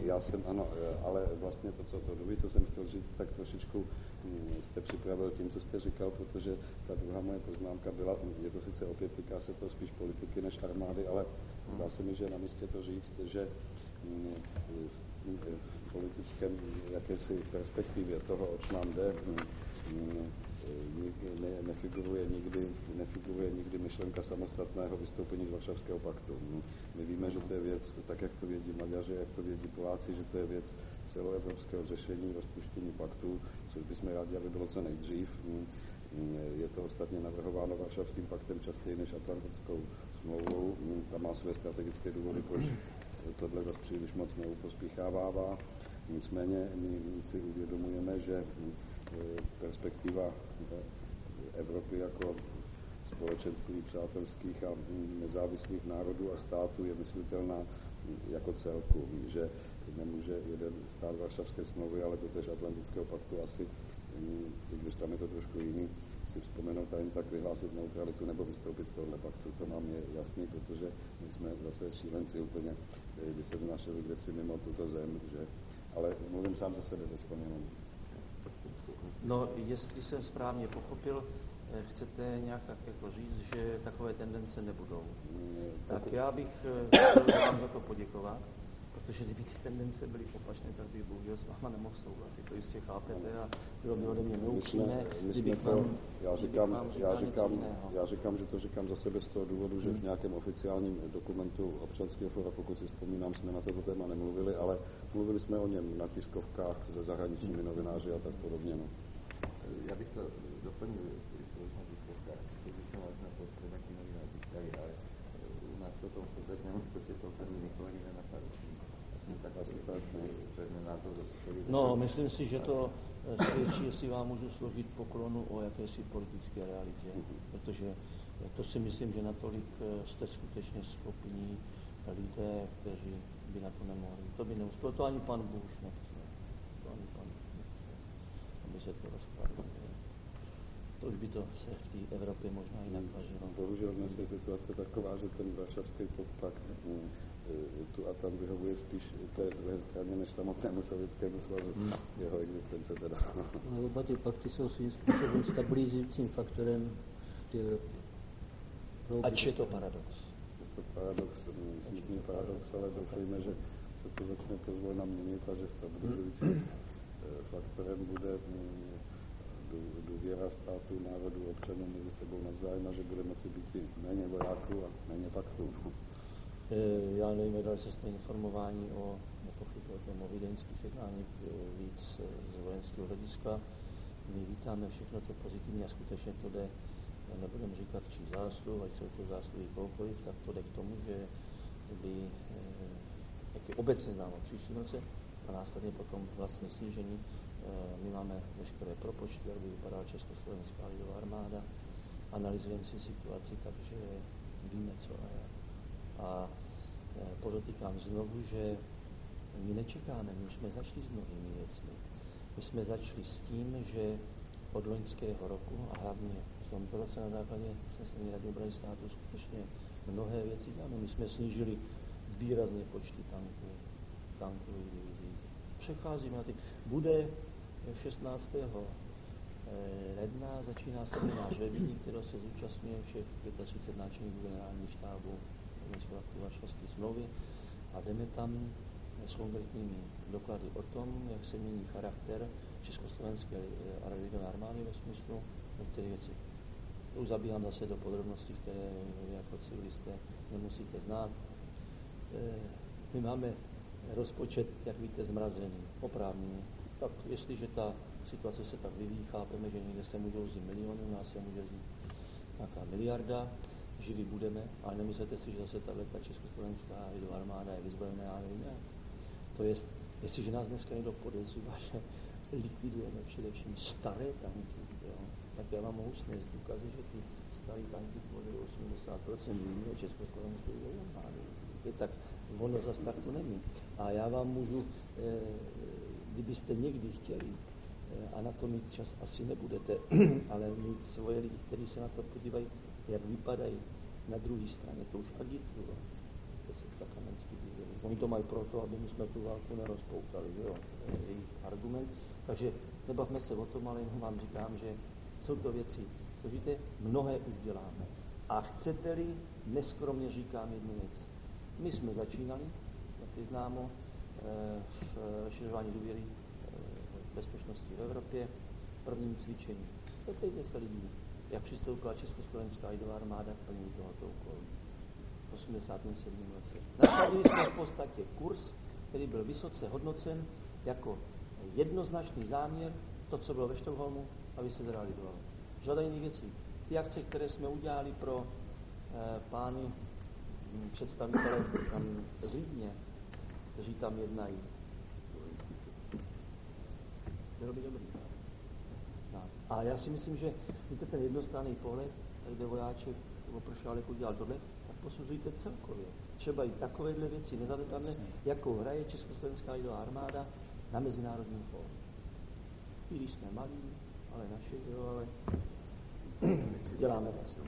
já jsem, ano, ale vlastně to druhé, co jsem chtěl říct, tak trošičku jste připravil tím, co jste říkal, protože ta druhá moje poznámka byla, je to sice opět, týká se to spíš politiky než armády, ale zdá se mi, že je na místě to říct, že v politickém jakési perspektivě toho, oč nám jde, nefiguruje nikdy myšlenka samostatného vystoupení z Varšavského paktu. My víme, že to je věc, tak jak to vědí Maďaři, jak to vědí Poláci, že to je věc celoevropského řešení, rozpuštění paktu, což bychom rádi, aby bylo co nejdřív. Je to ostatně navrhováno Varšavským paktem častěji než Atlantickou smlouvou. Ta má své strategické důvody, proč tohle zase příliš moc neupospíchává. Nicméně my si uvědomujeme, že perspektiva Evropy jako společenství přátelských a nezávislých národů a států je myslitelná jako celku. Že nemůže jeden stát Varšavské smlouvy, ale totéž Atlantického paktu asi, i když tam je to trošku jiný, si vzpomenout a jen tak vyhlásit neutralitu nebo vystoupit z tohohle paktu. To nám je jasný, protože my jsme zase šílenci úplně, kdy se našli kdesi mimo tuto zem, že? Ale mluvím sám za sebe teď jenom. No, jestli jsem správně pochopil, chcete nějak tak jako říct, že takové tendence nebudou. Tak já bych chtěl vám za to poděkovat, protože kdyby ty tendence byly opačné, tak bych bohužel s váma nemohl souhlasit. To jistě chápete a bylo by ode mě neupřímné. Já říkám, že to říkám za sebe z toho důvodu, že v nějakém oficiálním dokumentu občanského fóra, pokud si vzpomínám, jsme na toto téma nemluvili, ale mluvili jsme o něm na tiskovkách se zahraničními novináři a tak podobně. No. Já bych to doplnil, když to na tiskovkách, když jsem vás na to nějaký novináři ptali, ale u nás se o tom pozorně, protože to tady nikoho nenapadlo. No, myslím si, že to svědčí, jestli vám můžu složit poklonu o jakési politické realitě, protože to si myslím, že natolik jste skutečně schopní lidé, kteří by na to nemohli. To by neuspělo, to ani pan Bush nechce. To ani pan Bush nechce, aby se to rozpadlo. To už by to se v té Evropě možná jinak važilo. Bohužel dnes je situace taková, že ten Varšavský pakt tu a tam vyhovuje spíš té druhé straně než samotnému Sovětskému svazu, jeho existence teda. Ale oba ty pakty jsou svým způsobem stabilizujícím faktorem v té Evropě. Ač je to paradox. Je to paradox, smutný paradox, ale doufejme, že se to začne pozvolna měnit a že stabilizujícím faktorem bude důvěra států, národů, občanů mezi sebou navzájem a že bude moci být méně vojáků a méně paktů. Já nevím, jak se jste informování o o vídeňských jednáních víc z vojenského hlediska. My vítáme všechno to pozitivní a skutečně to jde, nebudeme říkat čí zásluh, ať jsou to zásluhy kohokoliv, tak to jde k tomu, že by, jak je obecně známo v příštím roce a následně potom vlastně snížení, my máme veškeré propočty, jak by vypadala Československá lidová armáda, analyzujeme si situaci, takže víme, co a jak. A podotýkám znovu, že my nečekáme, my už jsme začali s mnohými věcmi. My jsme začali s tím, že od loňského roku a hlavně v tomto roce na základě usnesení Rady obrany státu skutečně mnohé věci děláme. My jsme snížili výrazně počty tankových divizí. Přecházíme na ty. Bude 16. ledna začíná seminář ve Vídni, kterého se zúčastňuje všech 35 náčelníků generálních štábů Varšavské smlouvy a jdeme tam s konkrétními doklady o tom, jak se mění charakter Československé lidové armády ve smyslu některých věcí. Už zabíhám zase do podrobností, které vy jako civilisté nemusíte znát. My máme rozpočet, jak víte, zmrazený, oprávněný. Tak jestliže ta situace se tak vyvíjí, chápeme, že někde se můžou vzít miliony, u nás se může vzít nějaká miliarda, živí budeme, ale nemyslete si, že zase ta Československá lidová armáda je vyzbrojená, já nevím, ne. To jest, jestliže nás dneska někdo podezřívá, že likvidujeme především staré tanky, jo, tak já vám mohu snést důkazy, že ty staré tanky tvoří 80% výměny Československé lidové armády. Tak ono zase tak to není. A já vám můžu, kdybyste někdy chtěli, a na to mít čas asi nebudete, ale mít svoje lidi, kteří se na to podívají, jak vypadají na druhé straně, to už agitují. Jste se v Sakamenský viděli, Oni to mají proto, aby my jsme tu válku nerozpoutali, že jo, to je jejich argument. Takže nebavme se o tom, ale jenom vám říkám, že jsou to věci složité, mnohé už děláme. A chcete-li, neskromně říkám jednu věc. My jsme začínali, jak je známo, v rozšiřování důvěry bezpečnosti v Evropě, prvním cvičení. Zeptejte se lidí, jak přistoupila československá lidová armáda k plnění tohoto úkolu. V 87. roce. Nasadili jsme v podstatě kurz, který byl vysoce hodnocen jako jednoznačný záměr, to, co bylo ve Štokholmu, aby se zrealizovalo. Řada jiných věcí. Ty akce, které jsme udělali pro pány představitele tam z Vídně, kteří tam jednají. Bylo by dobrý. No. A já si myslím, že víte ten jednostranný pohled, kde vojáček opršálek udělal tohle, tak posuzujte celkově. Třeba i takovéhle věci nezanedbáme, jakou hraje Československá lidová armáda na mezinárodním fóru. I když jsme malí, ale naši, jo, ale děláme vlastně.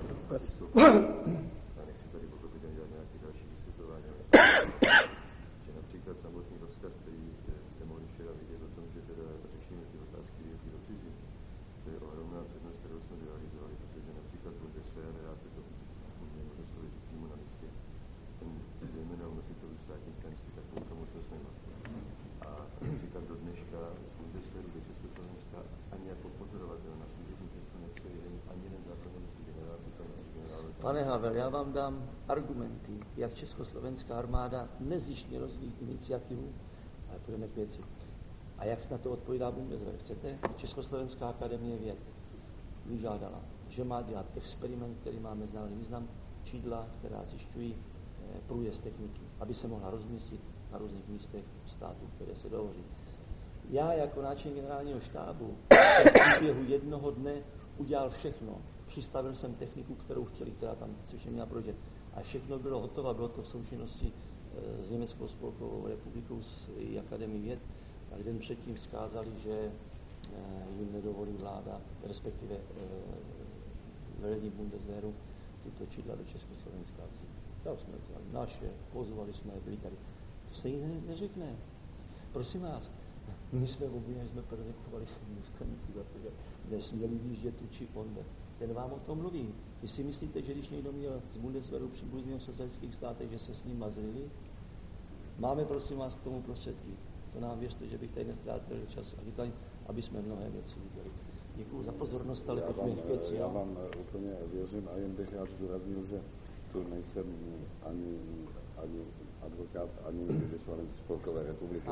Já nechci tady pochopitelně dělat nějaké další vysvětlování, že například samotný rozkaz, který jste mohli včera vidět o tom, že teda řešíme ty otázky výjezdy do cizí, to je ohromná přednost, kterou jsme zrealizovali, protože například Bundeswehr, dá se to doslovit přímo na místě, ten zejména u nositelů státních tajemství takovou možnost nemá. A například do dneška z Bundeswehru do Československa ani jako pozorovatel na služební cestu nechce ani jeden zákonodárský generál, přitom naši generál. Pane Havel, já vám dám argumenty, jak československá armáda nezištně rozvíjí iniciativu, ale půjdeme k věci. A jak na to odpovídá Bundeswehr? Chcete? Československá akademie věd vyžádala, že má dělat experiment, který má mezinárodní význam, čidla, která zjišťují průjezd techniky, aby se mohla rozmístit na různých místech států, které se dohoří. Já jako náčelník generálního štábu jsem v průběhu jednoho dne udělal všechno. Přistavil jsem techniku, kterou chtěli, která tam což měla projet. A všechno bylo hotovo, bylo to v součinnosti s Německou spolkovou republikou, s její akademií věd. A den předtím vzkázali, že jim nedovolí vláda, respektive velení Bundeswehru, tyto čidla do Československa vzít. Tak jsme vzali naše, pozvali jsme, byli tady. To se jí neřekne. Prosím vás, my jsme obviněni, jsme perzekovali důstojníky za to, že nesměli výjíždět tu či onde. Ten vám o tom mluví. Vy si myslíte, že když někdo měl z Bundeswehru příbuzného v socialistických státech, že se s ním mazlili? Máme, prosím vás, k tomu prostředky. To nám věřte, že bych tady nestrátil čas, aby jsme mnohé věci udělali. Děkuju za pozornost, ale pojďme k věci. Já vám úplně věřím a jen bych rád zdůraznil, že tu nejsem ani advokát, ani vyslanec Spolkové republiky.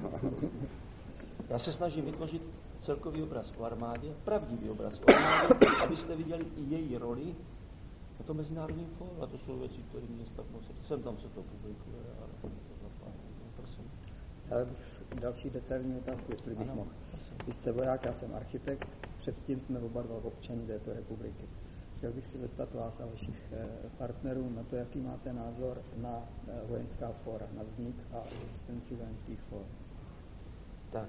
Já se snažím vytvořit celkový obraz o armádě, pravdivý obraz o armádě, abyste viděli i její roli na tom mezinárodním fóru. A to jsou věci, které mě stavnou se. Sem tam se to publikuje, ale prosím. Já bych další detailní otázku, jestli bych mohl. Vy jste voják, já jsem architekt, předtím jsme oba dva občani této republiky. Chtěl bych si zeptat vás a vašich partnerů na to, jaký máte názor na vojenská fóra, na vznik a existenci vojenských fór. Tak,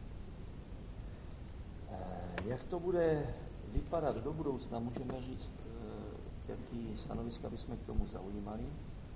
jak to bude vypadat do budoucna, můžeme říct, jaký stanoviska bychom k tomu zaujímali.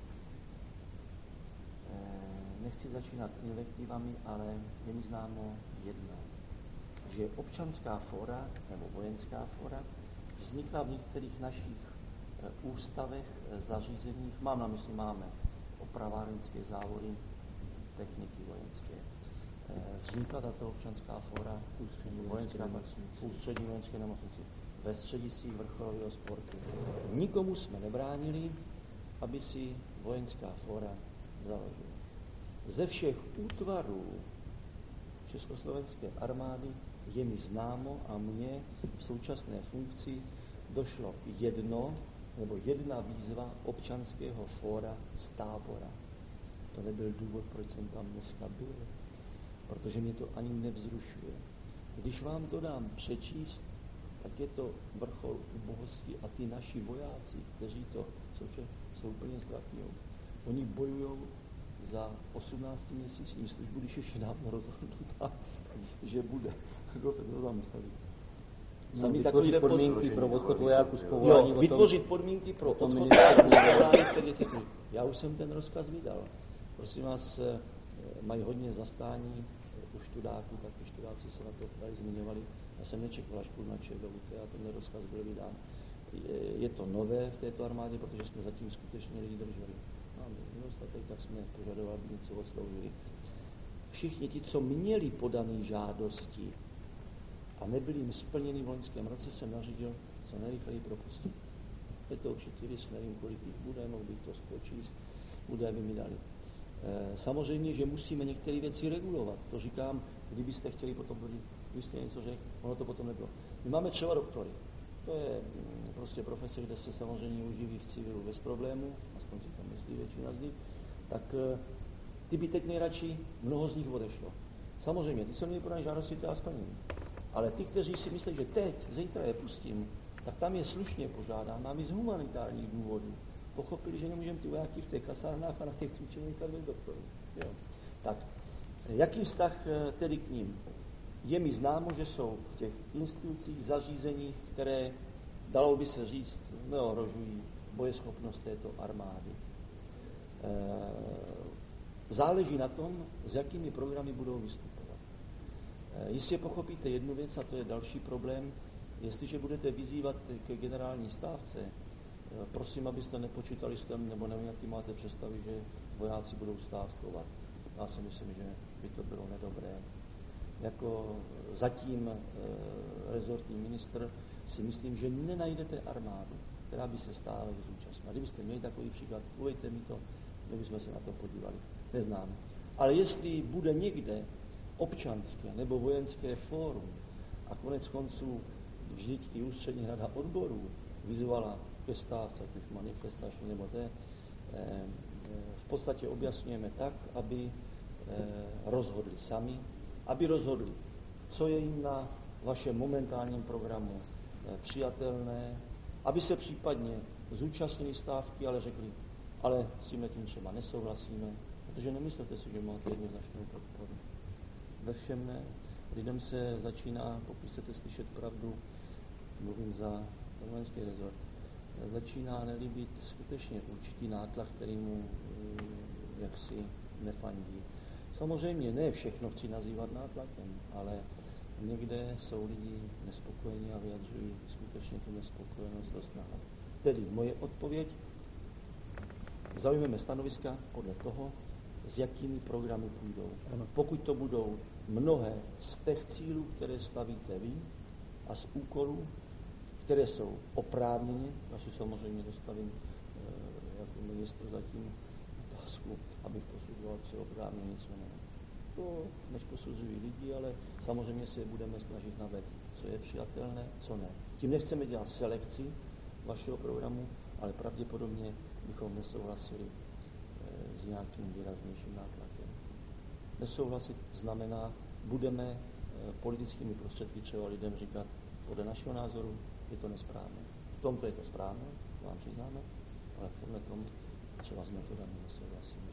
Nechci začínat invektivami, ale je mi známo jedno, že občanská fóra nebo vojenská fóra vznikla v některých našich ústavech, zařízeních, mám na mysli, máme opravárenské závody, techniky vojenské. Vznikla tato občanská fóra v ústřední vojenské nemocnici, ve střediscích vrcholového sportu. Nikomu jsme nebránili, aby si vojenská fóra založila. Ze všech útvarů Československé armády je mi známo a mně v současné funkci došlo jedna výzva občanského fóra z Tábora. To nebyl důvod, proč jsem tam dneska byl, protože mě to ani nevzrušuje. Když vám to dám přečíst, tak je to vrchol ubohosti a ty naši vojáci, kteří to jsou úplně zlatní. Oni bojují za 18-měsíční službu, když už je dávno rozhodnutá, že bude. Kdo to zamysleli? Vytvořit podmínky pro odchod vojáků z povolání. Vytvořit podmínky pro odchod vojáků z povolání. Já už jsem ten rozkaz vydal. Prosím vás, mají hodně zastání u študáků, taky študáci se na to tady zmiňovali. Já jsem nečekal, až půjdu na ČVUT a tenhle rozkaz byl vydán. Je to nové v této armádě, protože jsme zatím skutečně lidi drželi. Máme nedostatek, tak jsme požadovali, aby něco odsloužili. Všichni ti, co měli podané žádosti a nebyli jim splněny v loňském roce, jsem nařídil co nejrychleji propustit. Je to určitě list, nevím, kolik jich bude, mohl bych to spočíst, bude, aby mi dali. Samozřejmě, že musíme některé věci regulovat. To říkám, kdybyste chtěli potom, kdybyste něco řekl, ono to potom nebylo. My máme třeba doktory. To je prostě profese, kde se samozřejmě uživí v civilu bez problému, aspoň si tam myslí většina z nich, tak ty by teď nejradši, mnoho z nich odešlo. Samozřejmě, ty, co měli podané žádosti, to já splním. Ale ty, kteří si myslí, že teď, zítra je pustím, tak tam je slušně požádám, mám i z humanitárních důvodů. Pochopili, že nemůžeme ty vojáky v těch kasárnách a na těch cvičeních bez doktorů. Jo. Tak, jaký vztah tedy k ním? Je mi známo, že jsou v těch institucích, zařízeních, které, dalo by se říct, neohrožují bojeschopnost této armády. Záleží na tom, s jakými programy budou vystupovat. Jistě pochopíte jednu věc, a to je další problém. Jestliže budete vyzývat ke generální stávce, prosím, abyste nepočítali s tím, nebo nevím, jaký máte představy, že vojáci budou stávkovat. Já si myslím, že by to bylo nedobré. Jako zatím rezortní ministr si myslím, že nenajdete armádu, která by se stávek zúčastnila. Kdybyste měli takový příklad, uveďte mi to, my bychom se na to podívali. Neznám. Ale jestli bude někde občanské nebo vojenské fórum a konec konců vždyť i ústřední rada odborů vyzvala ke stávce, ať už manifestační nebo té, v podstatě objasňujeme tak, aby rozhodli sami, aby rozhodli, co je jim na vašem momentálním programu přijatelné, aby se případně zúčastnili stávky, ale řekli, ale s tím třeba nesouhlasíme, protože nemyslete si, že máte jednoznačnou podporu. Ve všem ne. Lidem se začíná, pokud chcete slyšet pravdu, mluvím za vojenský rezort, začíná nelíbit skutečně určitý nátlak, který mu jaksi nefandí. Samozřejmě ne všechno chci nazývat nátlakem, ale někde jsou lidi nespokojení a vyjadřují skutečně tu nespokojenost dost nahlas. Tedy moje odpověď, zaujmeme stanoviska podle toho, s jakými programy půjdou. Pokud to budou mnohé z těch cílů, které stavíte vy, a z úkolů, které jsou oprávněně, já si samozřejmě dostavím jako ministr zatím otázku, abych posuzoval, co je oprávněně, co ne. To než posuzují lidi, ale samozřejmě se budeme snažit navést, co je přijatelné, co ne. Tím nechceme dělat selekci vašeho programu, ale pravděpodobně bychom nesouhlasili s nějakým výraznějším nátlakem. Nesouhlasit znamená, budeme politickými prostředky třeba lidem říkat, podle našeho názoru je to nesprávné. V tomto je to správné, to vám přiznáme, ale v tomhle tomu třeba s metodami nesouhlasíme.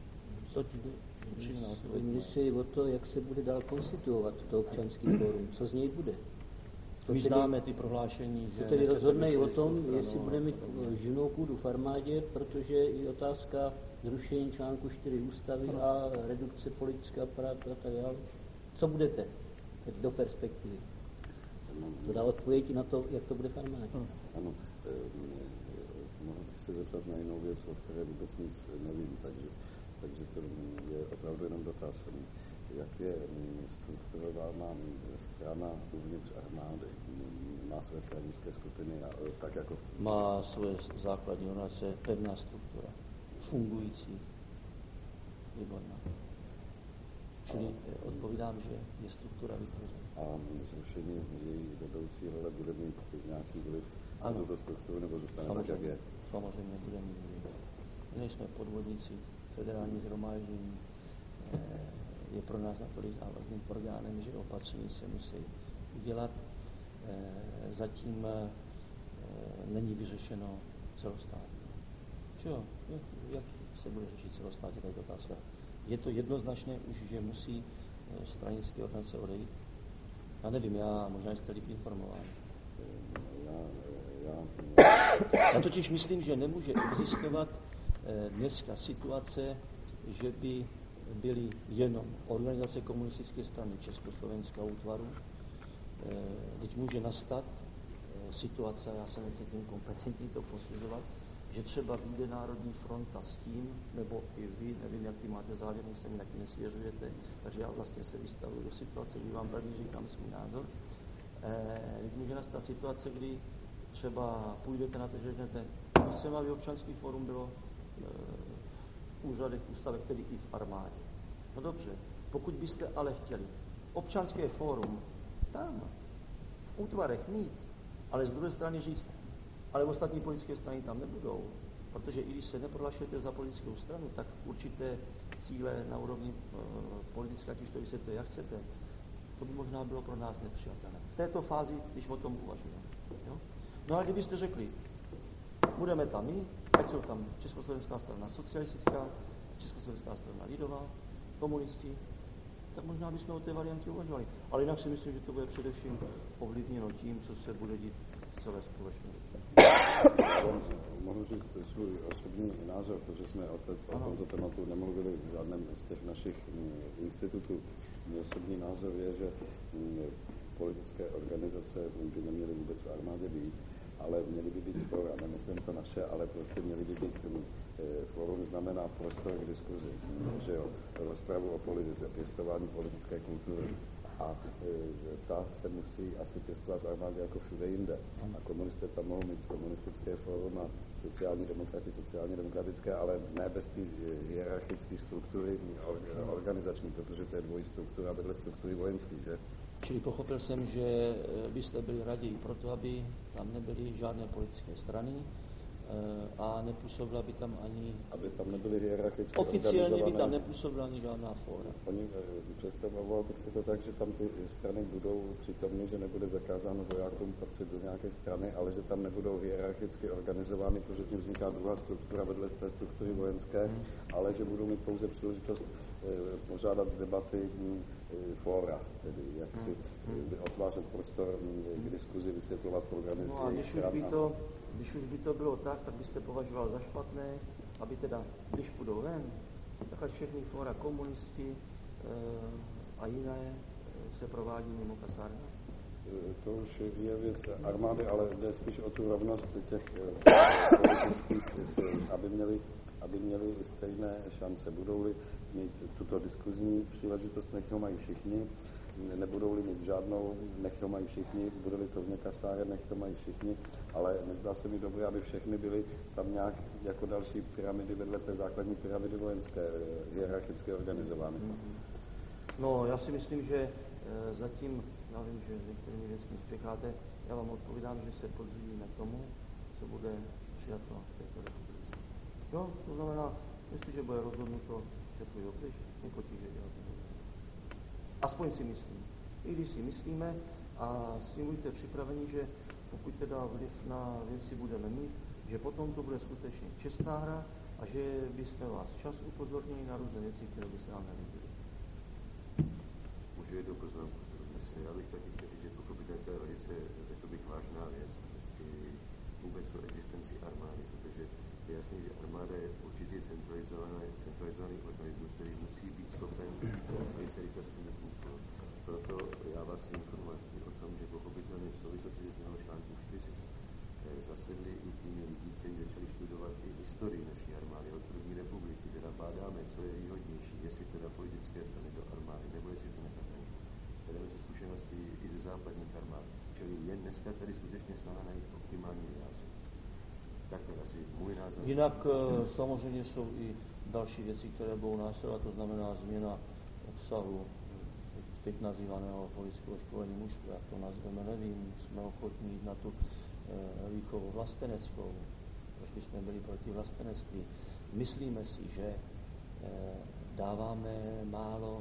Myslí o to, jak se bude dál konstituovat to občanský fórum, co z něj bude. My známe ty prohlášení, že... To tedy rozhodne i o tom, jestli bude mít živnou půdu v armádě, protože i otázka zrušení článku 4 ústavy a redukce politického aparátu a tak dále. Co budete teď do perspektivy? To dá odpověď na to, jak to bude v armádě. Ano, mohl bych se zeptat na jinou věc, o které vůbec nic nevím, takže to je opravdu jenom dotaz. Jak je strukturována strana uvnitř armády? Má své stranické skupiny, tak jako... Má své základní organizace, pevná struktura, fungující, výborná. Čili odpovídám, že je struktura vytvořena. A zrušení její vedoucí role bude mít nějaký vliv na tuto strukturu, nebo zůstane tak, jak je? Samozřejmě bude mít vliv. My nejsme podvodníci, federální shromáždění je pro nás natolik závazným orgánem, že opatření se musí udělat. Zatím není vyřešeno celostátně. Čo? Jak se bude řešit celostátně tato otázka? Je to jednoznačné už, že musí stranické organizace odejít? Já nevím, možná jste líp informován. Já totiž myslím, že nemůže existovat dneska situace, že by byly jenom organizace komunistické strany Československého útvaru. Teď může nastat situace, já se necítím kompetentní to posuzovat, že třeba vyjde Národní fronta s tím, nebo i vy, nevím, jaký máte závěr, se mi taky nesvěřujete, takže já vlastně se vystavuji do situace, kdy vám pravdě říkám svůj názor. Teď může nastat situace, kdy třeba půjdete na to, že řeknete, chceme, aby občanský fórum bylo v úřadech, ústavech, tedy i v armádě. No dobře, pokud byste ale chtěli občanské fórum tam, v útvarech mít, ale z druhé strany říct, ale ostatní politické strany tam nebudou, protože i když se neprohlašujete za politickou stranu, tak určité cíle na úrovni politické, ať už to vysvětluje, jak chcete, to by možná bylo pro nás nepřijatelné. V této fázi, když o tom uvažujeme. Jo? No a kdybyste řekli, budeme tam my, ať jsou tam Československá strana socialistická, Československá strana lidová, komunisti, tak možná bychom o té variantě uvažovali. Ale jinak si myslím, že to bude především ovlivněno tím, co se bude dít v celé společnosti. Mohu říct svůj osobní názor, protože jsme o tomto tématu nemluvili v žádném z těch našich institutů. Můj osobní názor je, že politické organizace by neměly vůbec v armádě být, ale měly by být fóra, nemyslím to naše, ale prostě měly by být, fórum znamená prostor k diskuzi, že jo, rozpravu o politice, pěstování politické kultury. A ta se musí asi pěstovat v armádě jako všude jinde. A komunisté tam mohou mít komunistické fórum a sociální demokratické, ale ne bez té hierarchické struktury organizační, protože to je dvojí struktura vedle struktury vojenské, že? Čili pochopil jsem, že byste byli raději proto, aby tam nebyly žádné politické strany a nepůsobila by tam ani... Aby tam nebyly hierarchické oficiálně by tam nepůsobila ani žádná fóra. Oni představoval bych si to tak, že tam ty strany budou přítomny, že nebude zakázáno vojákům patřit do nějaké strany, ale že tam nebudou hierarchicky organizovány, protože tím vzniká druhá struktura vedle té struktury vojenské, ale že budou mít pouze příležitost pořádat debaty fóra, tedy jak si otvářet prostor k diskuzi, vysvětlovat programy. No a když už by to bylo tak byste považoval za špatné, aby teda, když půjdou ven, tak ať všechny fóra komunisti a jiné se provádí mimo kasárny. To už je věc armády, ale jde spíš o tu rovnost těch politických sil, aby měli stejné šance. Budou-li mít tuto diskuzní příležitost, nech ho mají všichni, nebudou-li mít žádnou, nech ho mají všichni, bude-li to vně kasáren, nech to mají všichni, ale nezdá se mi dobré, aby všechny byly tam nějak jako další pyramidy vedle té základní pyramidy vojenské, hierarchicky organizovány. No, já si myslím, že zatím, já vím, že některými věcmi spěcháte, já vám odpovídám, že se podřídíme tomu, co bude přijato v této republice. Jo, to znamená, jestliže bude rozhodnuto, že půjde pryč, nepotíže dělat. Aspoň si myslím. I když si myslíme a s tím buďte připraveni, že pokud teda vliv na věci budeme mít, že potom to bude skutečně čestná hra a že bychom vás čas upozornili na různé věci, které by se nám nelíbily. Můžu jednu poznámku. Já bych taky chtěl říct, že pochopitelně to je velice, řekl bych, vážná věc i vůbec pro existenci armády, protože je jasný, že armáda je určitě centralizovaný organismus, který musí být schopen velice rychle splnit úkol. Proto já vás chci informovat o tom, že pochopitelně v souvislosti s změnou článku 4 zasedli i týmy lidí, kteří začali studovat i historii naší armády od první republiky, teda bádáme, co je výhodnější, jestli teda politické strany do armády, nebo jestli to nechat není. Vedeme se zkušenosti i ze západních armád, čili je dneska tady skutečně snaha najít optimální vyjádření. Tak to asi můj názor. Jinak samozřejmě jsou i další věci, které budou následovat, to znamená změna obsahu teď nazývaného politického školení mužstva, jak to nazveme, nevím, jsme ochotní jít na tu výchovu vlasteneckou, proč bychom byli proti vlastenectví. Myslíme si, že dáváme málo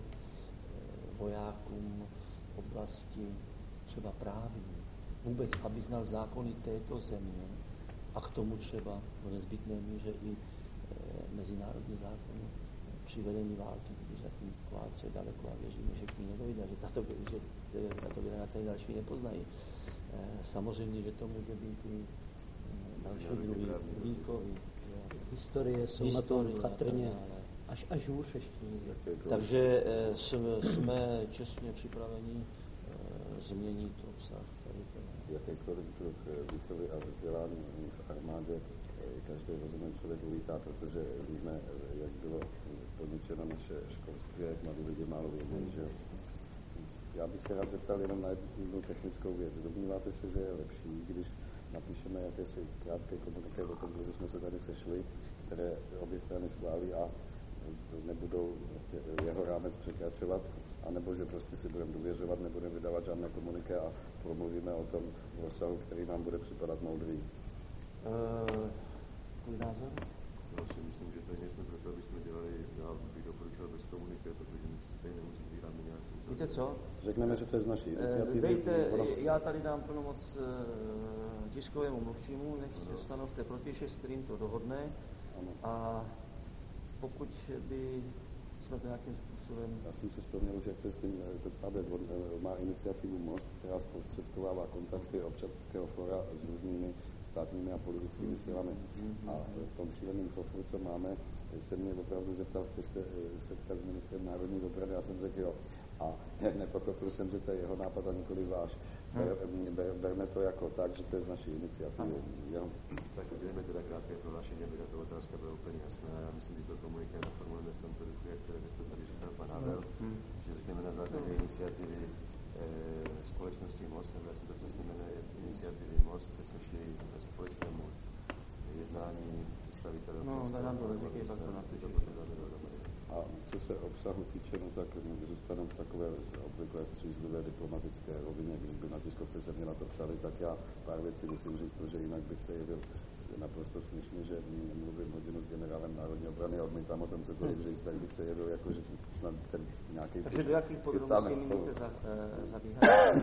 vojákům v oblasti třeba právní, vůbec, aby znal zákony této země a k tomu třeba v nezbytné míře i mezinárodní zákony při vedení války, když zatím válce je daleko a věříme, že k ní nedojde, že tato generace i další nepoznají. Samozřejmě, že to může být i další druhý výchovy. Historie jsou na tom chatrně. Až hůř ještě. Takže jsme čestně připraveni změnit obsah tady. Jakýkoliv druh výchovy a vzdělání v armádě každý rozumný člověk uvítá, protože víme, jak bylo poničeno naše školství, jak mladí lidi málo vědí, že já bych se rád zeptal jenom na jednu technickou věc. Domníváte se, že je lepší, když napíšeme jakési krátké komuniké o tom, že jsme se tady sešli, které obě strany schválí a nebudou jeho rámec překračovat, anebo že prostě si budeme důvěřovat, nebudeme vydávat žádné komuniké a promluvíme o tom rozsahu, který nám bude připadat moudrý. Tvůj názor? Já si myslím, že tady nejsme proto, aby jsme dělali, já bych doporučil bez komuniké, protože my tady nemusíme nějakou... Víte co? Řekneme, že to je z naší iniciativy. Dejte, já tady dám plnomoc tiskovému mluvčímu, nech se stanovte protějšek, s kterým to dohodne. Ano. A pokud by jsme to nějakým způsobem... Já jsem si vzpomněl, že jak to je s tím PCAB, má iniciativu Most, která zprostředkovává kontakty občanského fora s různými státními a politickými silami. A v tom šíleném fofru, co máme, se mě opravdu zeptal, chceš se setkat s ministrem národní obrany? Já jsem řekl jo. A nepochopil jsem, že to je jeho nápad a nikoli váš. Berme to jako tak, že to je z naší iniciativy. Tak udělejme teda krátké prohlášení, aby tato otázka byla úplně jasná. Já myslím, že to komuniké naformulujeme v tomto duchu, jak to tady říkal pan Havel, že řekněme na základě iniciativy společnosti Most, nebo jak se to přesně jmenuje, iniciativy Most se sešli ve společnému jednání představitelů. No, nám to neříkej, tak to napíšu. A co se obsahu týče, no tak zůstaneme v takové obvyklé střízlivé diplomatické rovině. Když by na tiskovce se mě na to ptali, tak já pár věcí musím říct, protože jinak bych se jevil naprosto směšně, že mluvím hodinu s generálem národní obrany a odmítám o tom cokoliv říct, tak bych se jevil jako, že snad ten nějaký... Takže do jakých podrobností můžete zabíhat?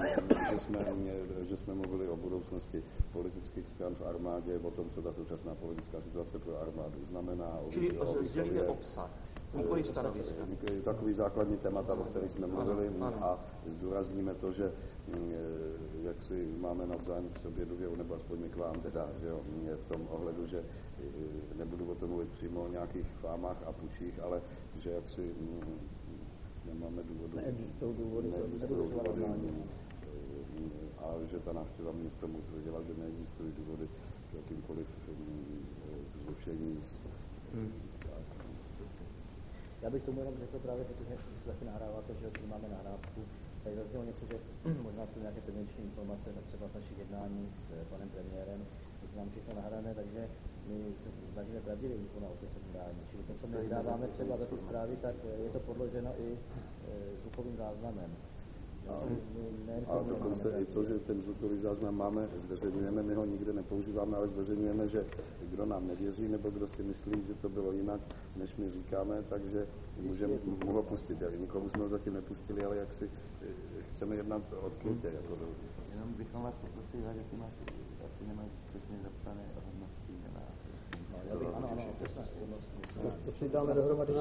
Že jsme mluvili o budoucnosti politických stran v armádě, o tom, co ta současná politická situace pro armádu znamená. Čili sdělíte obsah. Nikoliv stanoviska. Takový základní témata, o kterých jsme mluvili, a zdůrazníme to, že jak si máme navzájem k sobě důvěru, nebo aspoň my k vám teda, že jo, v tom ohledu, že nebudu o tom mluvit přímo o nějakých fámách a pučích, ale že jak si nemáme důvodu. Neexistují důvody. A že ta návštěva mě k tomu tvrdila, že neexistují důvody k jakýmkoliv vzrušení. Já bych tomu jenom řekl právě, protože si taky nahráváte, že tu máme nahrávku. Tady zaznělo něco, že možná jsou nějaké pevnější informace, třeba z našich jednání s panem premiérem, že nám všechno nahrané, takže my se snažíme pravdivě vykonat ty setkání. Čili to, co my vydáváme třeba za ty zprávy, tak je to podloženo i zvukovým záznamem. A dokonce i to, že ten zvukový záznam máme, zveřejňujeme, my ho nikde nepoužíváme, ale zveřejňujeme, že kdo nám nevěří, nebo kdo si myslí, že to bylo jinak, než my říkáme, takže můžeme ho pustit. Nikomu jsme ho zatím nepustili, ale jak si chceme jednat odkrytě. Jenom bychom vás poprosili, že máš, asi nemáš přesně zapsané hodnosti na nás. Já bych, ano, to si dáme dohromady.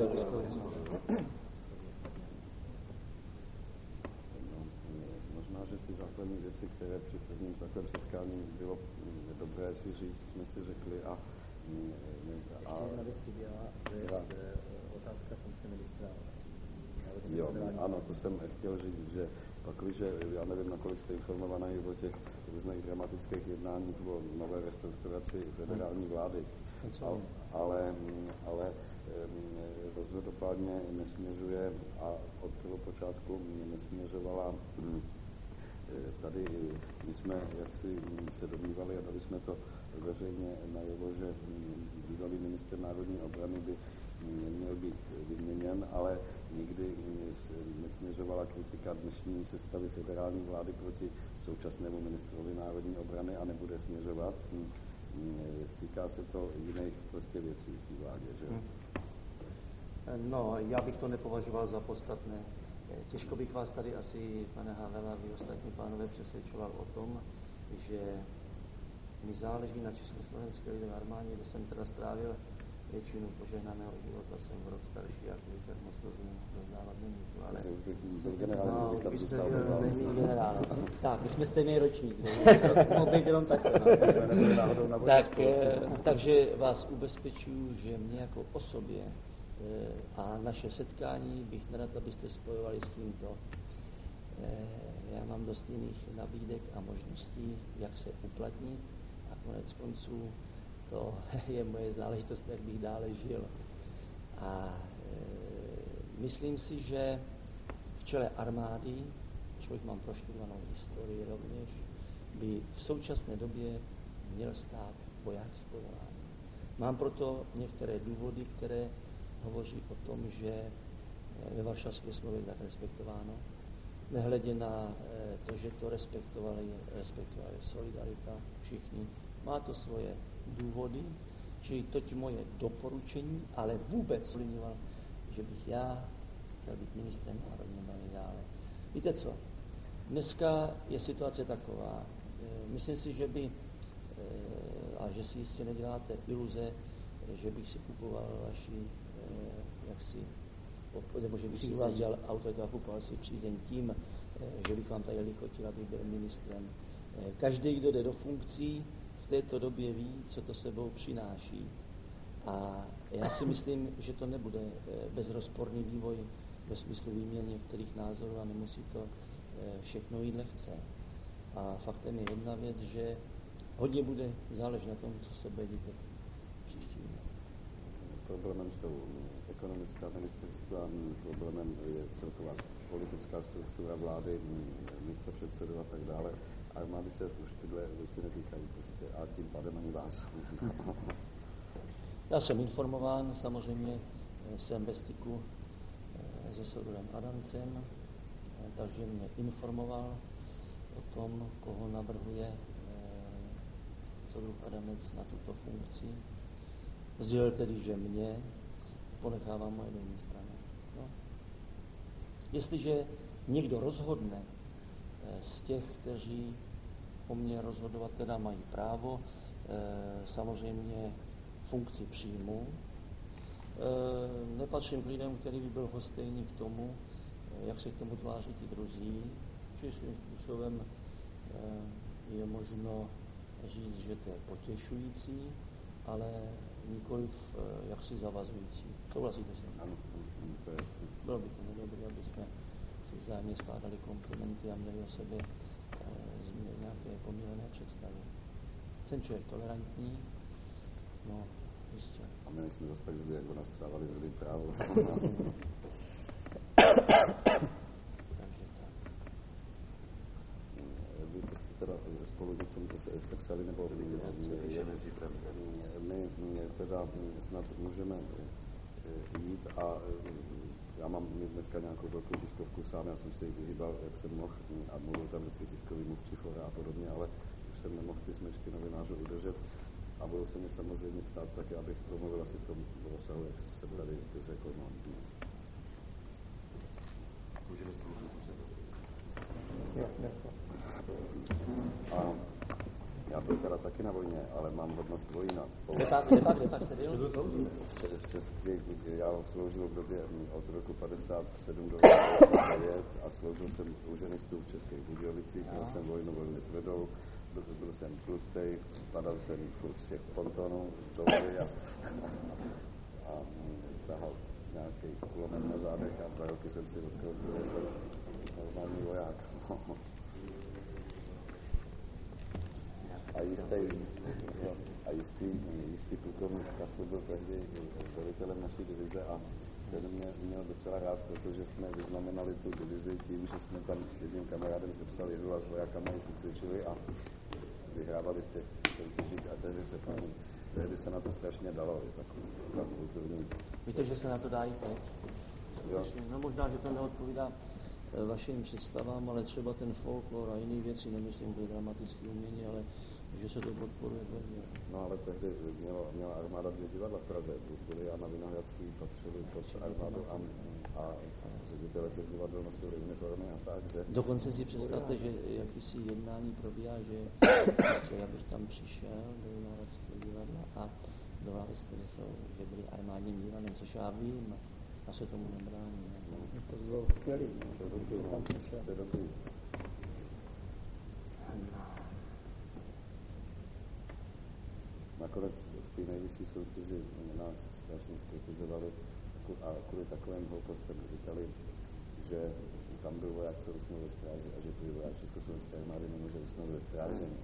Možná, že ty základní věci, které při prvním takovém setkání bylo dobré si říct, jsme si řekli a... Ještě jedna věc chyběla, to je otázka funkce ministra. Jo, ano, to jsem chtěl říct, že pakliže, já nevím, nakolik jste informovaní o těch různých dramatických jednáních o nové restrukturaci federální vlády, ale rozhodopádně nesměřuje a od prvopočátku nesměřovala tady. My jsme jaksi se domnívali a dali jsme to veřejně najevo, že bývalý ministr národní obrany by neměl být vyměněn, ale nikdy nesměřovala kritika dnešní sestavy federální vlády proti současnému ministrovi národní obrany a nebude směřovat. Týká se to jiných prostě věcí v té vládě, že? No, já bych to nepovažoval za podstatné. Těžko bych vás tady asi, pane Havela, vy ostatní pánové, přesvědčoval o tom, že mi záleží na Československé lidové armádě, kde jsem teda strávil většinu požehnaného života, jsem v rok starší, jak vy, tak moc rozdávat nemůžu, ale... Vy jste byl generál. Tak, my jsme stejný ročník, mohl být jenom tak. Takže vás ubezpečuju, že mě jako osobě A naše setkání bych nerad, abyste spojovali s tímto. Já mám dost jiných nabídek a možností, jak se uplatnit a konec konců to je moje záležitost, jak bych dále žil. A myslím si, že v čele armády, člověk mám proštudovanou historii rovněž, by v současné době měl stát voják z povolání. Mám proto některé důvody, které hovoří o tom, že ve Varšavské smlouvě je tak respektováno. Nehledě na to, že to respektovali solidarita, všichni. Má to svoje důvody, čili toť moje doporučení, ale vůbec ovlivňoval, že bych já chtěl být ministrem národní obrany dále. Víte co? Dneska je situace taková. Myslím si, že by, a že si jistě neděláte iluze, že bych si kupoval vaši, nebo že bych si u vás dělal autorita a kupoval si přízeň tím, že bych vám tady lichotil, abych byl ministrem. Každý, kdo jde do funkcí, v této době ví, co to sebou přináší. A já si myslím, že to nebude bezrozporný vývoj ve smyslu výměny některých názorů a nemusí to všechno jít lehce. A faktem je jedna věc, že hodně bude záležet na tom, co se bude dít v příštím. Problémem jsou ekonomická ministerstva, problémem je celková politická struktura vlády, místopředsedů a tak dále. Armády se už tyhle věci netýkají prostě a tím pádem ani vás. Já jsem informován, samozřejmě jsem ve styku se Sodorem Adamcem, takže mě informoval o tom, koho navrhuje Sodor Adamec na tuto funkci. Sdělil tedy, že mě ponechává moje dolní strany. No. Jestliže někdo rozhodne z těch, kteří o mě rozhodovat teda mají právo, samozřejmě funkci přijmu. Nepatřím k lidem, který by byl hostejný k tomu, jak se k tomu tváří ti druzí. Čili svým způsobem je možno říct, že to je potěšující, ale nikoliv jaksi zavazující. Souhlasíte se? Ano, to je jasný. Bylo by to nedobré, aby jsme si vzájemně skládali komplimenty a měli o sebe nějaké pomílené představy. Jsem člověk tolerantní, no, jistě. A my nejsme zase tak zlí, jak o nás psávali zlý právo. Takže tak. Vy byste teda spolu něco se psali, nebo my teda snad můžeme jít a já mám dneska nějakou velkou tiskovku sám, já jsem si ji vyhýbal, jak jsem mohl, a mluvil tam vždycky tiskový mluvčí fora a podobně, ale už jsem nemohl ty smečky novinářů udržet a budou se mě samozřejmě ptát, tak já bych promluvil asi v tom rozsahu, jak se tady řekl. No. Můžeme spolu A já byl teda taky na vojně, ale mám hodnost vojína. Kde pak jste byl? V České, já sloužil v době od roku 57 do 59 a sloužil jsem u ženistů v Českých Budějovicích, měl jsem vojnu velmi tvrdou, byl jsem tlustej, padal jsem furt z těch pontonů do vody a tahal nějaký kulomet na zádech a 2 roky jsem si odkroutil jako normální voják. A jistý plukovník Kasl byl tehdy velitelem naší divize a ten mě měl docela rád, protože jsme vyznamenali tu divizi tím, že jsme tam s jedním kamarádem sepsali hru a s vojákama si cvičili a vyhrávali v těch soutěžích a tehdy se na to strašně dalo, je takový kulturní. Víte, že se na to dá i teď? Jo. No možná, že to neodpovídá vašim představám, ale třeba ten folklor a jiné věci, nemyslím, že je dramatické umění, ale že se to podporuje tvrdě. No ale tehdy měla armáda 2 divadla v Praze. Byli Jana Vinohradský, patřili pod armádu a ředitele těch divadel nosili uniformy a tak, že... Dokonce si představte, že jakýsi jednání probíhá, že chtěl, abych tam přišel do Vinohradského divadla a dovolali jste, že byli armádním divadlem, což já vím, a se tomu nebrání. To bylo skvělý. To je dobrý. Nakonec v té nejvyšší soutěži nás strašně skritizovali, a kvůli takovým hloupostem říkali, že tam byl voják, co usnul ve stráži a že tu voják Československé armády nemůže usnout ve strážení.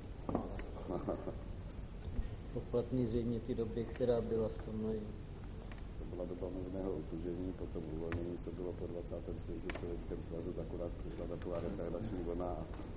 Poplatný zřejmě ty době, která byla v tomhle. To byla doba možného utužení, potom uvolnění, co bylo po 20. světě v Sovětském svazu, tak u nás přišla taková retardační vlna.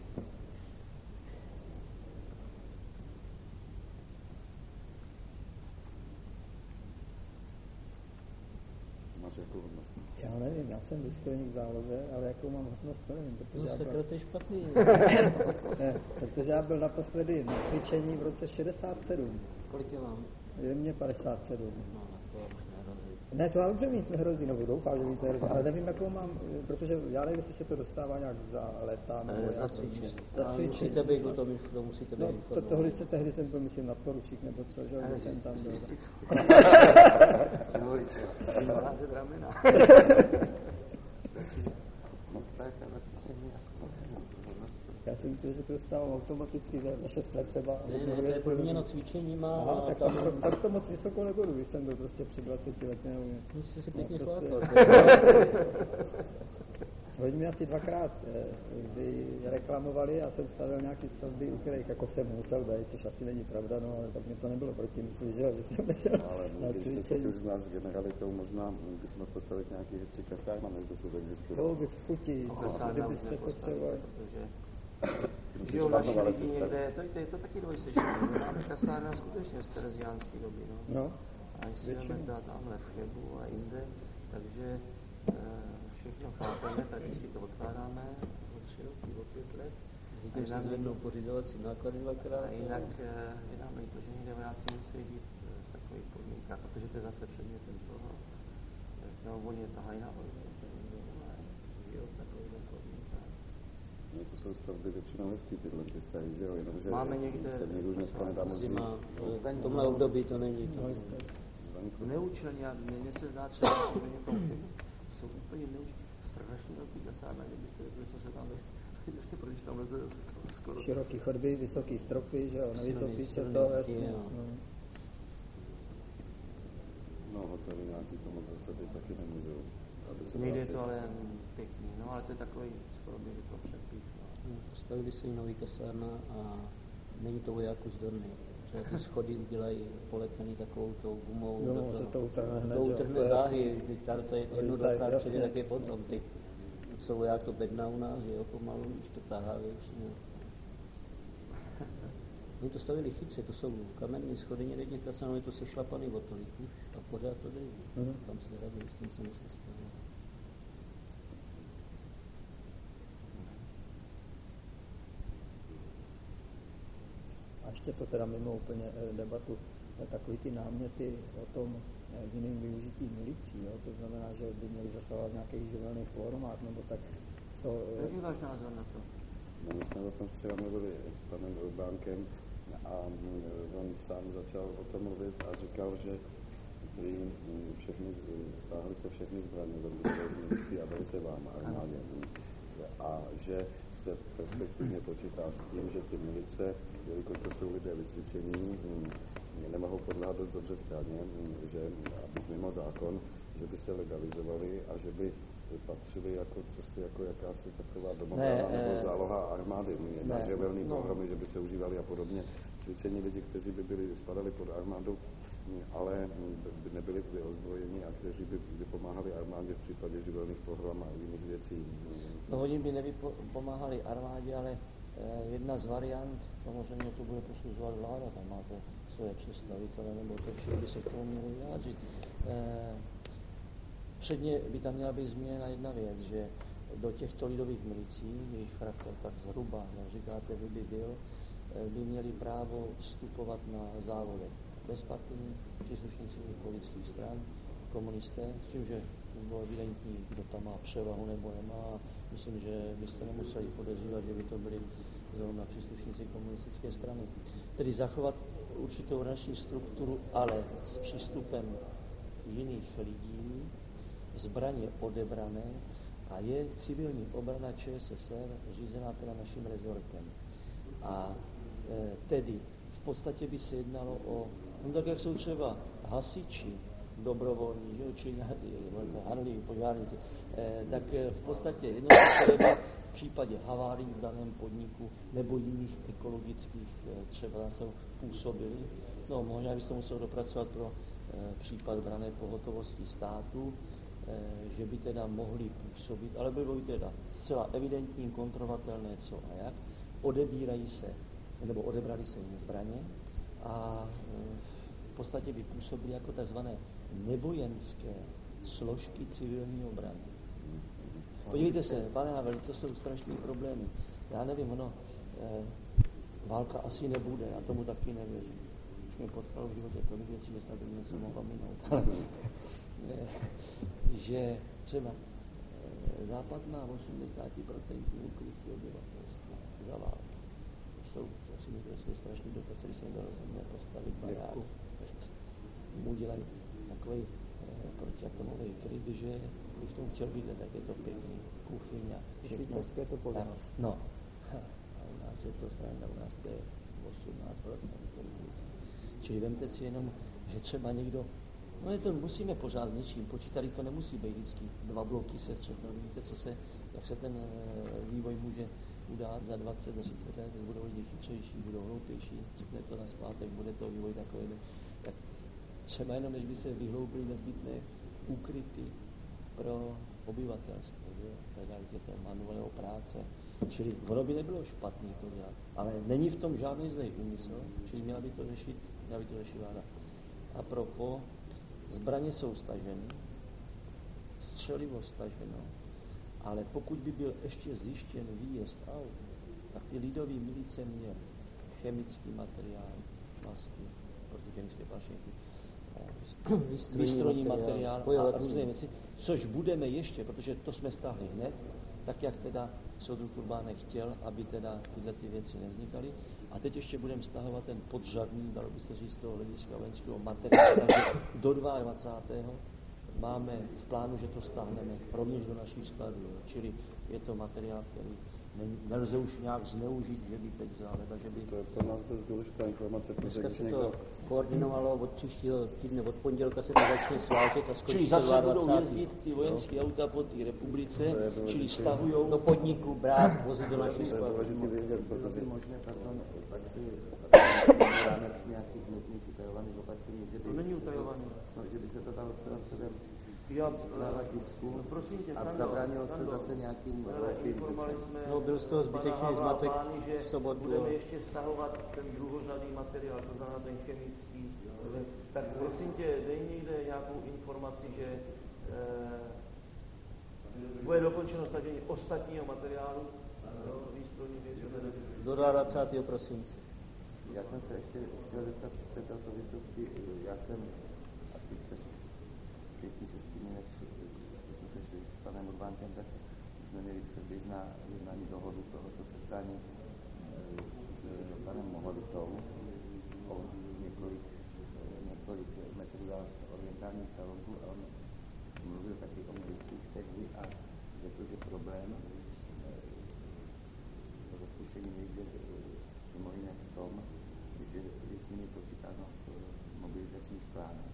Máš jakou hodnost? Já nevím, já jsem důstojník v záloze, ale jakou mám hodnost, to nevím. No sekret je špatný. Ne, protože já byl naposledy na cvičení v roce 67. Kolik je vám? Je mě 57. No, na to nehrozí. Ne, to já už víc nehrozí, nebo doufám, že víc nehrozí, ale nevím, jakou mám, protože já nevím, jestli se to dostává nějak za léta, nebo Za cvičení. Za cvičení. Musíte být o tom, to musíte být informovat. Tehdy jsem byl, myslím, nadporučík, nebo co, že když jsem tam byl. Naházet ramena. Já si myslím, že to dostávám automaticky za 6 let třeba. Ne, to je podmíněno cvičení má. Aha, tak to moc vysoko nebudu, když jsem byl prostě při 20 let. Musíte si pěkně chvátat. Oni mi asi 2krát reklamovali, já jsem stavil nějaký stavby, u kterých jako jsem musel být, což asi není pravda, no, ale tak mě to nebylo proti mysli, že jsem nešel na cvičení. Ale když se už s generalitou, možná bychom postavit nějaký hezčí kasárna, než dosud existuje. To bych schutí, kdybyste potřebovali. Žijou naši lidi někde, to taky dvojsečné, máme kasárna skutečně z tereziánské doby, no. A jestli jdeme tamhle v Chebu a jinde, takže všechno chápeme, tak vždycky to odkládáme o 3 roky, o 5 let. Když se zvednou pořizovací náklady dvakrát. A jinak je nám líto, že někde vojáci musí žít v takových podmínkách, protože to je zase předmětem toho, no oni je tahají na vodu, žijou v takových podmínkách. No, to jsou stavby většinou hezký tyhle ty starý, že jo, jenomže máme někde, se někdo už dneska nedá moc zima, v tomhle období to není. Neúčelně, mně se zdá třeba, že mě to jsou úplně strašně velký kasárna, kdybyste řekli, co se tam proč tam leze skoro. Široký chodby, vysoký stropy, že jo, nevytopí se to, jasně. No, hotely nějaký to moc za sebe taky nemůžou. Někdy je to ale pěkný, no, ale to je takový, skoro bych řekl, předpis. Postavili se i nový kasárna a není to vojáku zdorný. Že ty schody udělají polepený takovou tou gumou. No, se to utrhne hned. To utrhne záhy, to je jednu dvakrát přijde, tak je potom. Co voják to bedna u nás, že jo, pomalu, když to tahá většinou. Oni to stavili chytře, to jsou kamenné schody, někde kasárny, je to sešlapaný o tolik už a pořád to drží. Tam se radili s tím, co se stalo. A ještě to teda mimo úplně debatu, takový ty náměty o tom jiným využití milicí, jo? To znamená, že by měli zasahovat v nějakých živelných formách, nebo tak to... Jaký váš názor na to? No, my jsme o tom včera mluvili s panem Urbánkem a on sám začal o tom mluvit a říkal, že stáhly se všechny zbraně do milicí a dali se vám armádě. A že se perspektivně počítá s tím, že ty milice, jelikož to jsou lidé vycvičení, nemohou podléhat dost dobře straně, že být mimo zákon, že by se legalizovali a že by patřili jako cosi, jako jakási taková domobrana nebo záloha armády, na živelný pohromy, že by se užívali a podobně. Cvičení lidi, kteří by spadali pod armádu, ale by nebyli ozbrojeni a kteří by pomáhali armádě v případě živelných pohrom a jiných věcí. No, oni by nepomáhali armádě, ale jedna z variant, samozřejmě to bude posuzovat vláda, tam máte svoje představitele, nebo to vše by se k tomu měli vyjádřit. Předně by tam měla být změněna jedna věc, že do těchto lidových milicí, jejich charakter tak zhruba, jak říkáte, by by měli právo vstupovat na závodech bezpartijní příslušníci politických stran, komunisté, s tím, že bylo evidentní, kdo tam má převahu nebo nemá. Myslím, že byste nemuseli podezřívat, že by to byli zrovna příslušníci komunistické strany. Tedy zachovat určitou organizační strukturu, ale s přístupem jiných lidí, zbraně odebrané a je civilní obrana ČSSR řízená teda naším rezortem. A tedy v podstatě by se jednalo o, no tak jak jsou třeba hasiči dobrovolní, že či hanliví požárníci, tak v podstatě jedno třeba v případě havárií v daném podniku nebo jiných ekologických třeba zase působili. No, možná by se musel dopracovat pro případ branné pohotovosti státu, že by teda mohli působit, ale bylo by teda zcela evidentní, kontrolovatelné co a jak. Odebírají se, nebo odebrali se jim zbraně a v podstatě by působili jako takzvané nevojenské složky civilní obrany. Podívejte se, pane Haveli, to jsou strašné problémy. Já nevím, válka asi nebude, já tomu taky nevěřím. Už mě potkalo v životě tolik věcí, že snad by něco mohlo minout. Že třeba Západ má 80% ukrytí obyvatelstva za války. To jsou strašné dotace, když se někdo rozhodne postavit barák. Mu dělají takový protiatomový kryt, že když v tom chtěl bydlet, tak je to pěkný, kuchyň a všechno. Švýcarské to povinnost. No, a u nás je to sranda, u nás to je 18%. Čili vemte si jenom, že třeba někdo, no je to musíme pořád s něčím počítat, to nemusí být vždycky 2 bloky se střetnou. Vidíte, jak se ten vývoj může udát za 20, za 30 let, budou lidi chytřejší, budou hloupější, řekne to na zpátek, bude to vývoj takový, tak třeba jenom, než by se vyhloubily nezbytné úkryty pro obyvatelstvo, tak je to manuálního práce. Čili ono by nebylo špatný to dělat, ale není v tom žádný zlej úmysl, čili měla by to řešit vláda. A propos, zbraně jsou staženy, střelivo staženo, ale pokud by byl ještě zjištěn výjezd aut, tak ty lidové milice měly chemický materiál, masky, protichemické pašníky, výstrojní materiál a různé věci, což budeme ještě, protože to jsme stáhli hned, tak jak teda soudruh Urbánek chtěl, aby teda tyhle ty věci nevznikaly. A teď ještě budeme stahovat ten podřadný, dalo by se říct, toho hlediska vojenského materiálu, takže do 22. máme v plánu, že to stáhneme rovněž do našich skladů. Čili je to materiál, který nelze už nějak zneužít, že by teď záleží, že by... To je pro nás dost důležitá informace, protože když někdo... koordinovalo od příštího týdne, od pondělka se to začne svážet a skončí. Čili zase budou jezdit ty vojenské auta po té republice, čili stahujou do podniku, brát, vozit do našich skladů. To je důležité vědět, protože... Je možné, pardon, pak ty rámec nějakých nutných utajovaných opatření, že by... To není utajovaný. No, že by se to dalo předem zpráva tisku prosím tě, a zabránilo se zase nějakým informovali jsme byl z toho zbytečný zmatek v sobotu. Budeme ještě stahovat ten druhořadý materiál, to znamená ten chemický. Tak prosím tě, dej někde nějakou informaci, že bude dokončeno stažení ostatního materiálu výstrojní věci. Do 22. prosince. Já jsem se ještě chtěl zeptat v této souvislosti, já jsem asi před 5-6 dny, než jsme se sešli s panem Urbánkem, tak jsme měli předběžná jednání dohodu tohoto setkání s panem Mohoritou o několik metrů dál v orientálním salonku a on mluvil taky o milicích tehdy a řekl, že problém rozpuštění milic je mimo jiné v tom, že je s nimi počítáno v mobilizačních plánech.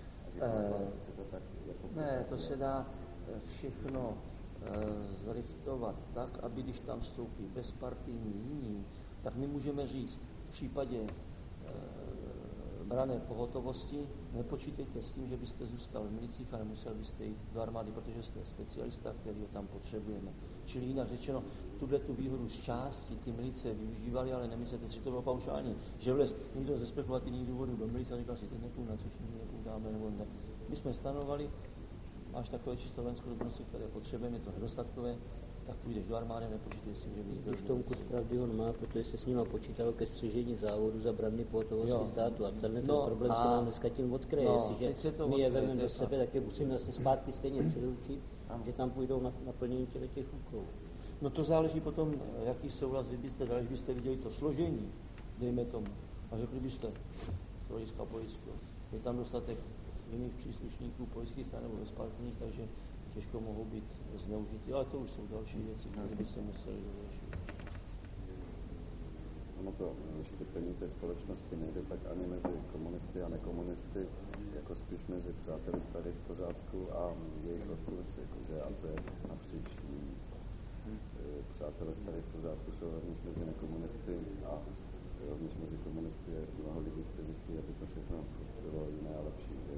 Ne, to se dá všechno zrichtovat tak, aby když tam vstoupí bezpartijní jiní, tak my můžeme říct, v případě branné pohotovosti nepočítejte s tím, že byste zůstal v milicích a nemusel byste jít do armády, protože jste specialista, který ho tam potřebujeme. Čili jinak řečeno, tu výhodu z části ty milice využívali, ale nemyslete si, že to bylo paušální. Že vlez někdo ze spekulativních důvodů do milice a říkal si, teď nepůjdu na cvičení, nepůjdáme nebo ne. My jsme stanovali, máš takové čistou vojenskou dovednosti, které potřebujeme, je to nedostatkové, tak půjdeš do armády, nepočítej s tím, že bys byl. V tom kus pravdy on má, protože se s ním počítalo ke střežení závodu za branné pohotovosti státu a tenhle problém se nám dneska tím odkryje. Jestliže my je vezmeme do sebe, tak je musíme zase zpátky stejně předurčit, že tam půjdou na plnění těch úkolů. No to záleží potom, jaký souhlas vy byste dali, byste viděli to složení, dejme tomu, a řekli byste, hlediska pojistku, je tam dostatek jiných příslušníků pojistských stran nebo bezpartních, takže těžko mohou být zneužity, ale to už jsou další věci, které by se museli dořešit. ono to štěpení té společnosti nejde tak ani mezi komunisty a nekomunisty, jako spíš mezi přáteli starých pořádků a jejich odpůrci, jakože, a to je napříč. Přátelé starých pořádků jsou rovněž mezi nekomunisty a rovněž mezi komunisty je mnoho lidí, kteří chtějí, aby to všechno bylo jiné a lepší. Že?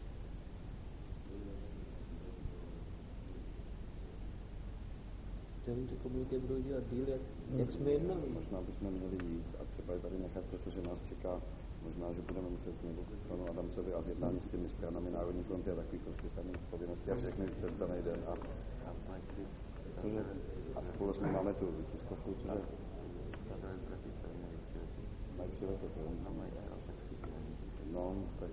Ty komunity budou dělat díl, jak jsme jednali. Možná bychom měli jít a třeba je tady nechat, protože nás čeká, možná, že budeme muset nebo k panu Adamcovi a jednání s těmi stranami Národní fronty a takový prostě samý povinnosti a všechny ten samý den. Cože? A spolu s ním máme tu tiskovku, cože? Mají přiletět, jo? No, tak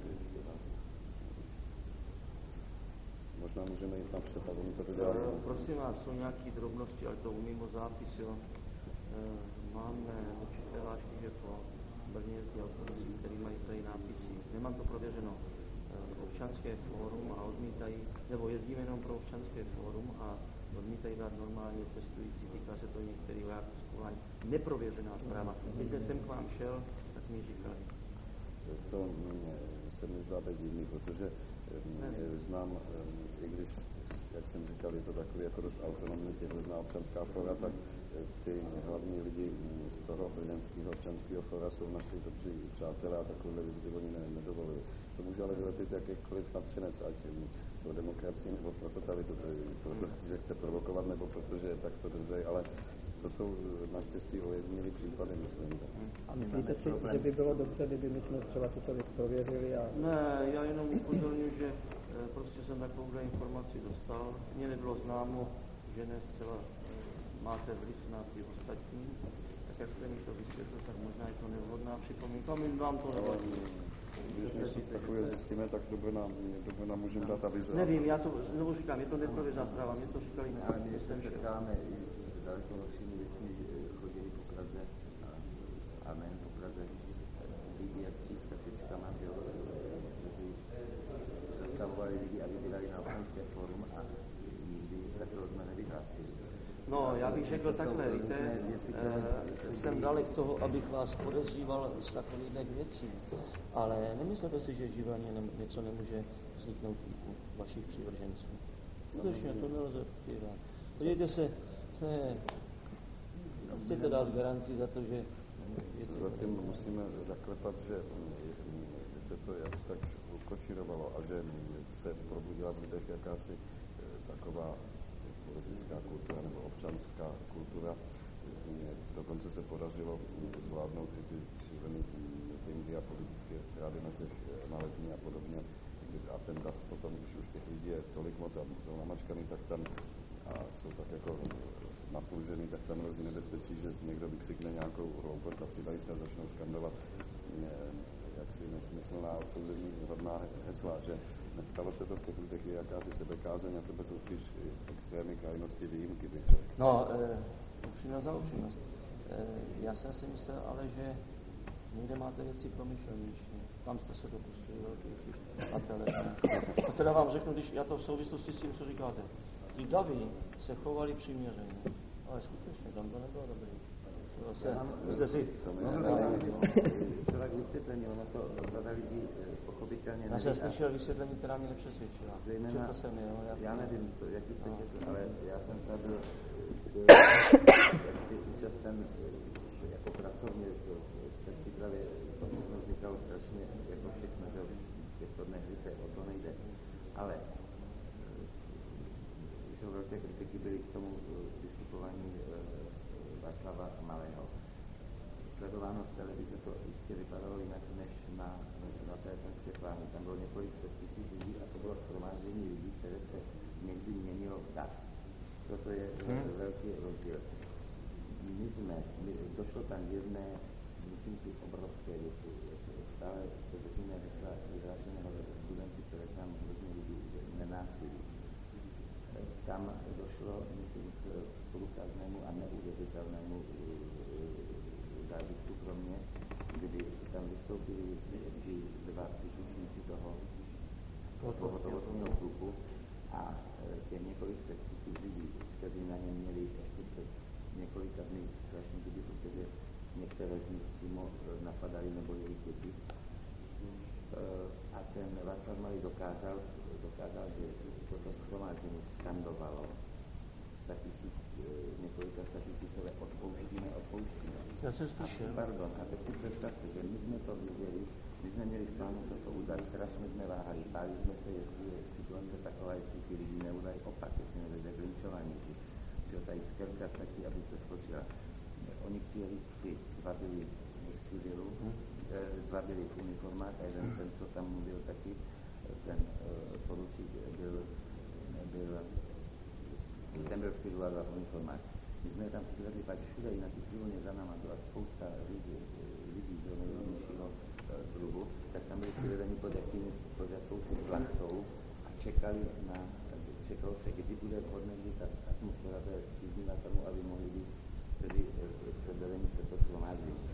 možná můžeme jít napřed a oni to dodělají. Prosím vás, jsou nějaké drobnosti, ale to mimo zápis, jo. Máme určité vážky, že po Brně jezdí autobusy, který mají tady nápisy. Nemám to prověřeno. Občanské fórum a odmítají, nebo jezdíme jenom pro občanské fórum a odmítají dát normálně cestující, týká se to některých vojáků z Kulání. Neprověřená zpráva. Když jsem k vám šel, tak mi říkali. To se mi zdá být divný, protože znám, i když, jak jsem říkal, je to takový jako dost autonomní tělesná občanská fóra, tak ty hlavní lidi z toho brněnského občanského fóra jsou naši dobří přátelé a takové věci oni nedovolují. To může ale vylepit jakýkoliv nadšenec, ať pro demokracii nebo pro totalitu, protože chce provokovat nebo protože je takto drzej, ale to jsou naštěstí ojedinělý případy, myslím. A myslíte si, že by bylo dobře, kdyby my jsme třeba tuto věc prověřili? A... Ne, já jenom upozorňuji, že prostě jsem takovouhle informaci dostal. Mně nebylo známo, že ne zcela máte vliv na ty ostatní. Tak jak jste mi to vysvětlil, tak možná je to nevhodná připomínka. My vám to nevadí. Když něco takové zjistíme, tak do Brna můžeme dát avizo. Nevím, já to znovu říkám, je to neprověřená zpráva, mě to říkali. Ale my se setkáme i s daleko horšími věcmi, chodili po Praze a nejen po Praze, lidi jak tříska sečkama, kteří zastavovali lidi, aby vydali na občanské fórum a nikdy nic takového jsme nevyhlásili. No, já bych řekl takhle, víte, jsem dalek toho, abych vás podezříval z takových věcí, ale nemyslete si, že živelně něco nemůže vzniknout u vašich přívrženců. Skutečně to nelze popírat. Podívejte se, chcete dát garanci za to, že je to... Zatím musíme zaklepat, že se to jak tak ukočírovalo a že se probudila v lidech jakási taková politická kultura nebo občanská kultura. Dokonce se podařilo zvládnout i ty šílené mitingy a politické estrády na Letní a podobně. A ten dav potom, když už těch lidí je tolik moc a jsou namačkaný, tak tam a jsou tak jako napůlžený, tak tam hrozí nebezpečí, že někdo vykřikne nějakou hloupost a přidají se a začnou skandovat jaksi nesmyslná odsouzení hodná hesla, že nestalo se to v těch lidech, je jakási sebekázeň a to jsou spíš extrémy, krajnosti, výjimky, bych řekl. No, upřímnost za upřímnost. Já jsem si myslel, ale že někde máte věci promyšlenější. Tam jste se dopustili velkých chyb na televizi. A teda vám řeknu, když já to v souvislosti s tím, co říkáte. Ty davy se chovali přiměřeně, ale skutečně tam to nebylo dobré. Jste si... Člověk vysvětlení, ono to řada lidí pochopitelně já jsem slyšel vysvětlení, která mě nepřesvědčila. Zejména, já nevím, jaký jste četl, ale já jsem třeba byl jaksi účasten jako pracovně v té přípravě, to všechno vznikalo strašně, jako všechno, že v těchto dnech, víte, o to nejde. Ale že velké kritiky byly k tomu vystupování Václava Malého. Sledováno z televize to jistě vypadalo jinak než na té tenské plány. Tam bylo několik set tisíc lidí a to bylo shromáždění lidí, které se někdy měnilo v dav. Proto je velký rozdíl. Došlo tam jedné, myslím si, obrovské věci. Stále se držíme hesla vyhlášeného studenty, které se nám hrozně líbí, že nenásilí. Tam došlo, myslím, k průkaznému a neuvěřitelnému zážitku pro mě, kdy tam vystoupili dva příslušníci toho pohotovostního klubu a těch několik set tisíc lidí, kteří na něm měli ještě před několika dny strašně kdyby, protože některé z Já jsem slyšel. Pardon, a teď si představte, že my jsme to viděli, my jsme měli v plánu toto udat, strašně jsme váhali, báli jsme se, jestli je situace taková, jestli ty lidi neudají opak, jestli nedojde k linčování. Že tady skelka stačí, aby se skočila. Oni přijeli psi, dva byli v civilu, dva byli v uniformách a jeden, ten, co tam mluvil taky, ten poručík ten byl v civilu a dva v uniformách. My jsme tam přivedli pak všude i na ty tribuně za náma byla spousta lidí z nejrůznějšího druhu, tak tam byli přivedeni pod jakousi plachtou a čekalo se, kdy bude vhodné, kdy ta atmosféra bude příznivá tomu, aby mohli být tedy předvedení před to shromáždění.